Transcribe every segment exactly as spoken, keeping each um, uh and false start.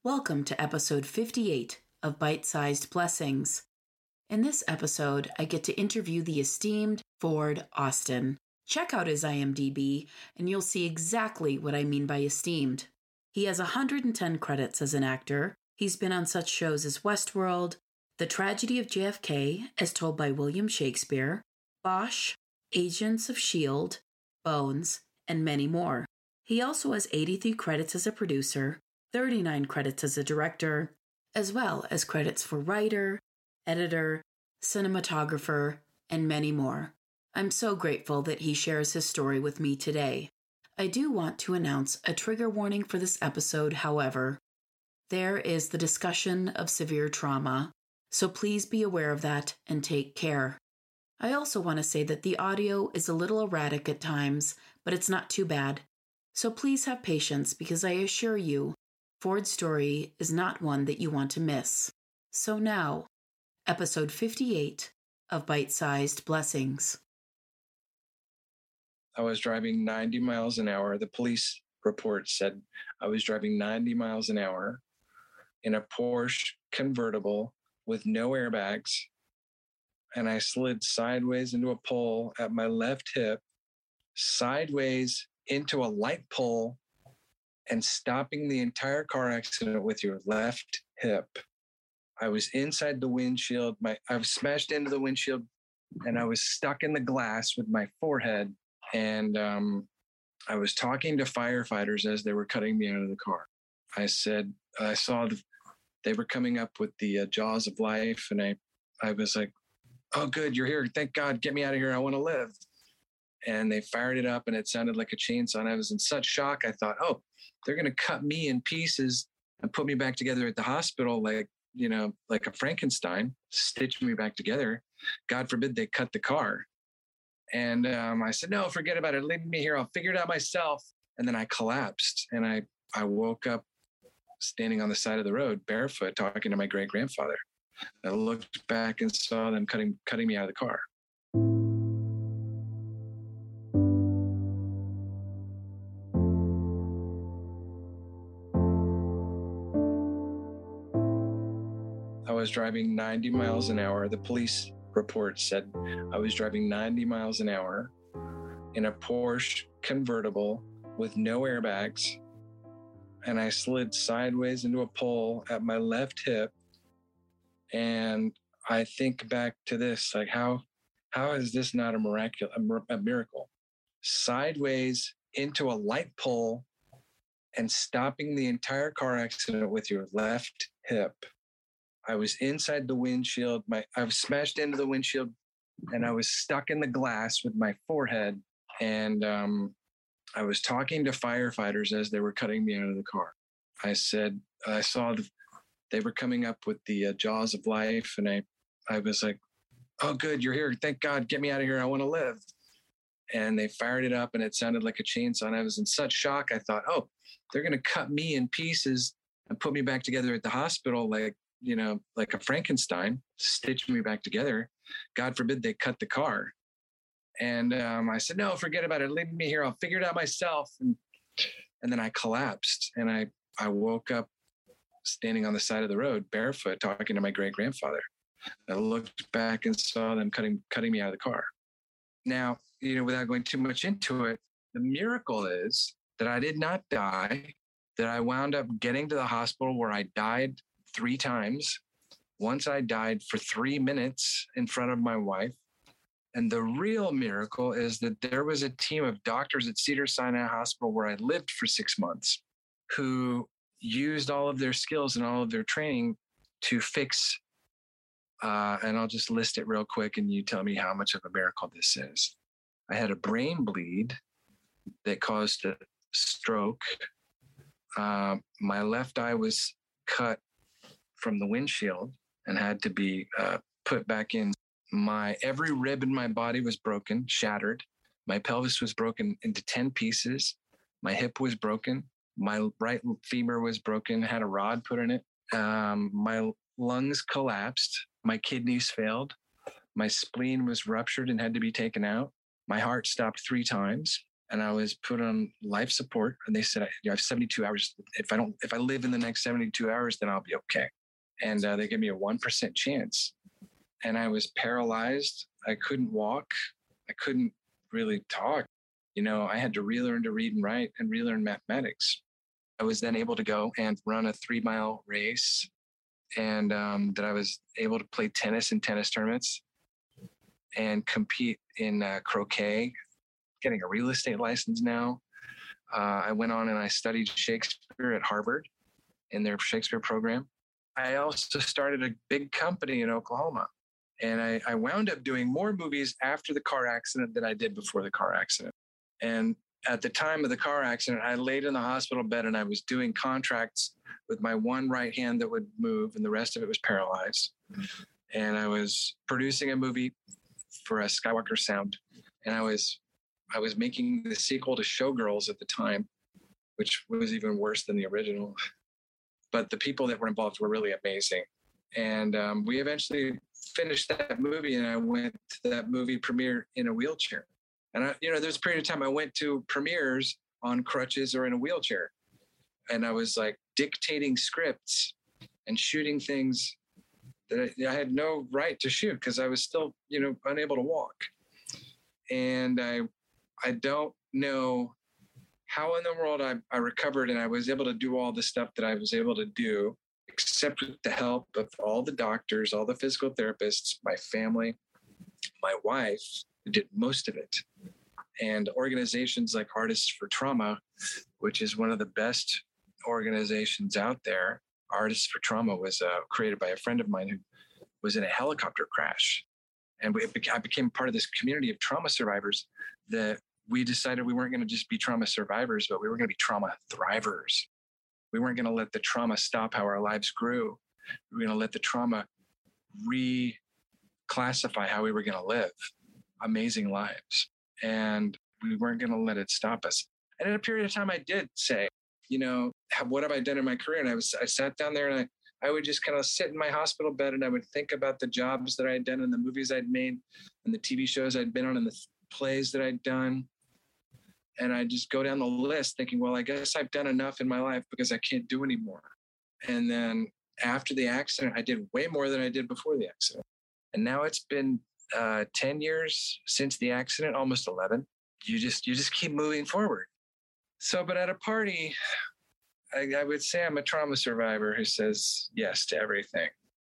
Welcome to episode fifty-eight of Bite-Sized Blessings. In this episode, I get to interview the esteemed Ford Austin. Check out his I M D B, and you'll see exactly what I mean by esteemed. He has one hundred ten credits as an actor. He's been on such shows as Westworld, The Tragedy of J F K, as told by William Shakespeare, Bosch, Agents of S H I E L D, Bones, and many more. He also has eighty-three credits as a producer, thirty-nine credits as a director, as well as credits for writer, editor, cinematographer, and many more. I'm so grateful that he shares his story with me today. I do want to announce a trigger warning for this episode, however. There is the discussion of severe trauma, so please be aware of that and take care. I also want to say that the audio is a little erratic at times, but it's not too bad. So please have patience because I assure you, Ford's story is not one that you want to miss. So now, episode fifty-eight of Bite-Sized Blessings. I was driving ninety miles an hour. The police report said I was driving ninety miles an hour in a Porsche convertible with no airbags. And I slid sideways into a pole at my left hip, sideways into a light pole, and stopping the entire car accident with your left hip. I was inside the windshield. My I was smashed into the windshield, and I was stuck in the glass with my forehead. And um, I was talking to firefighters as they were cutting me out of the car. I said, I saw the, they were coming up with the uh, jaws of life. And I, I was like, oh, good, you're here. Thank God. Get me out of here. I want to live. And they fired it up and it sounded like a chainsaw. And I was in such shock. I thought, oh, they're going to cut me in pieces and put me back together at the hospital, like, you know, like a Frankenstein, stitch me back together. God forbid they cut the car. And um, I said, no, forget about it. Leave me here. I'll figure it out myself. And then I collapsed and I, I woke up standing on the side of the road, barefoot, talking to my great grandfather. I looked back and saw them cutting, cutting me out of the car. I was driving ninety miles an hour. The police report said I was driving ninety miles an hour in a Porsche convertible with no airbags. And I slid sideways into a pole at my left hip. And I think back to this, like how, how is this not a miraculous, a miracle? Sideways into a light pole and stopping the entire car accident with your left hip. I was inside the windshield. My I was smashed into the windshield, and I was stuck in the glass with my forehead. And um, I was talking to firefighters as they were cutting me out of the car. I said, I saw the, they were coming up with the uh, jaws of life, and I, I was like, oh, good, you're here. Thank God. Get me out of here. I want to live. And they fired it up, and it sounded like a chainsaw. And I was in such shock. I thought, oh, they're going to cut me in pieces and put me back together at the hospital, like, you know, like a Frankenstein, stitch me back together. God forbid they cut the car. And um, I said, no, forget about it. Leave me here. I'll figure it out myself. And, and then I collapsed and I, I woke up standing on the side of the road, barefoot, talking to my great grandfather. I looked back and saw them cutting, cutting me out of the car. Now, you know, without going too much into it, the miracle is that I did not die, that I wound up getting to the hospital where I died three times. Once I died for three minutes in front of my wife. And the real miracle is that there was a team of doctors at Cedars-Sinai Hospital where I lived for six months who used all of their skills and all of their training to fix, uh, and I'll just list it real quick and you tell me how much of a miracle this is. I had a brain bleed that caused a stroke. Uh, my left eye was cut from the windshield and had to be uh, put back in. My every rib in my body was broken, shattered. My pelvis was broken into ten pieces. My hip was broken. My right femur was broken, had a rod put in it. Um, my lungs collapsed. My kidneys failed. My spleen was ruptured and had to be taken out. My heart stopped three times. and I was put on life support. And they said, I, you know, I have seventy-two hours. If I don't, if I live in the next seventy-two hours, then I'll be okay. And uh, they gave me a one percent chance. And I was paralyzed. I couldn't walk. I couldn't really talk. You know, I had to relearn to read and write and relearn mathematics. I was then able to go and run a three mile race, and um, that I was able to play tennis in tennis tournaments and compete in uh, croquet, getting a real estate license now. Uh, I went on and I studied Shakespeare at Harvard in their Shakespeare program. I also started a big company in Oklahoma, and I, I wound up doing more movies after the car accident than I did before the car accident. And at the time of the car accident, I laid in the hospital bed and I was doing contracts with my one right hand that would move and the rest of it was paralyzed. And I was producing a movie for a Skywalker Sound. And I was, I was making the sequel to Showgirls at the time, which was even worse than the original. But the people that were involved were really amazing. And um, we eventually finished that movie, and I went to that movie premiere in a wheelchair. And I, you know, there's a period of time I went to premieres on crutches or in a wheelchair. And I was like dictating scripts and shooting things that I, I had no right to shoot because I was still, you know, unable to walk. And I, I don't know how in the world I, I recovered and I was able to do all the stuff that I was able to do, except with the help of all the doctors, all the physical therapists, my family, my wife, who did most of it. And organizations like Artists for Trauma, which is one of the best organizations out there. Artists for Trauma was uh, created by a friend of mine who was in a helicopter crash. And we, I became part of this community of trauma survivors that we decided we weren't going to just be trauma survivors, but we were going to be trauma thrivers. We weren't going to let the trauma stop how our lives grew. We were going to let the trauma reclassify how we were going to live amazing lives. And we weren't going to let it stop us. And in a period of time, I did say, you know, what have I done in my career? And I was, I sat down there and I, I would just kind of sit in my hospital bed and I would think about the jobs that I had done and the movies I'd made and the T V shows I'd been on and the plays that I'd done. And I just go down the list thinking, well, I guess I've done enough in my life because I can't do anymore. And then after the accident, I did way more than I did before the accident. And now it's been uh, ten years since the accident, almost eleven. You just, you just keep moving forward. So, but at a party, I, I would say I'm a trauma survivor who says yes to everything.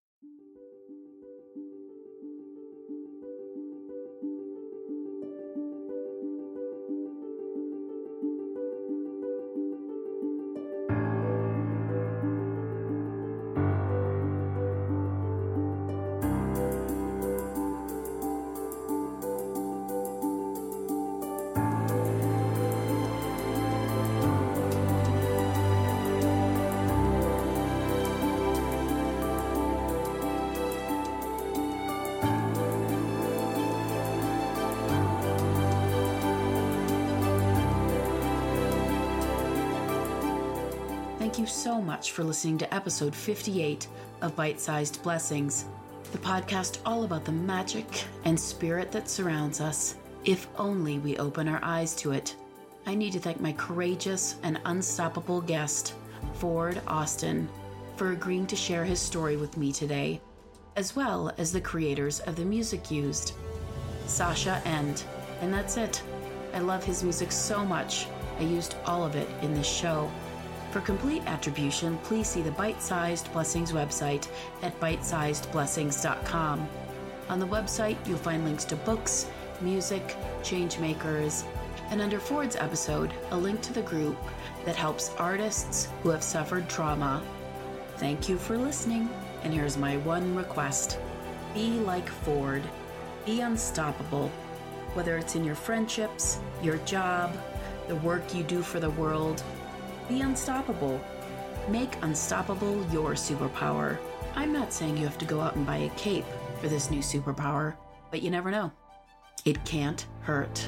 Thank you so much for listening to episode fifty-eight of Bite-Sized Blessings, the podcast all about the magic and spirit that surrounds us, if only we open our eyes to it. I need to thank my courageous and unstoppable guest, Ford Austin, for agreeing to share his story with me today, as well as the creators of the music used, Sasha End. And that's it. I love his music so much, I used all of it in this show. For complete attribution, please see the Bite-Sized Blessings website at bite sized blessings dot com. On the website, you'll find links to books, music, change makers, and under Ford's episode, a link to the group that helps artists who have suffered trauma. Thank you for listening, and here's my one request. Be like Ford. Be unstoppable. Whether it's in your friendships, your job, the work you do for the world, be unstoppable. Make unstoppable your superpower. I'm not saying you have to go out and buy a cape for this new superpower, but you never know. It can't hurt.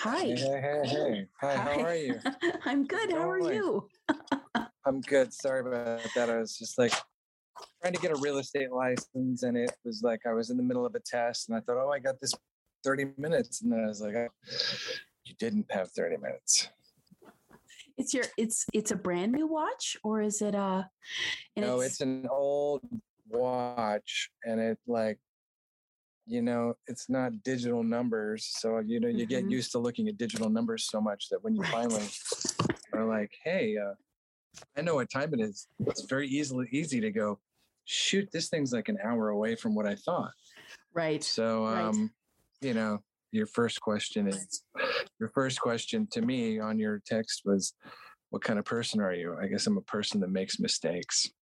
Hi. Hey, hey, hey, hey. Hi, Hi. how are you? I'm good. How are going? you? I'm good. Sorry about that. I was just like trying to get a real estate license, and it was like I was in the middle of a test, and I thought, oh, I got this thirty minutes. And then I was like, oh, you didn't have thirty minutes. It's your it's it's a brand new watch, or is it a and No, it's an old watch, and it like, you know, it's not digital numbers. So, you know, you get Mhm. used to looking at digital numbers so much that when you Right. finally are like, hey, uh, I know what time it is. It's very easily easy to go, shoot, this thing's like an hour away from what I thought. Right. So, Right. um, you know, your first question is your first question to me on your text was, what kind of person are you? I guess I'm a person that makes mistakes.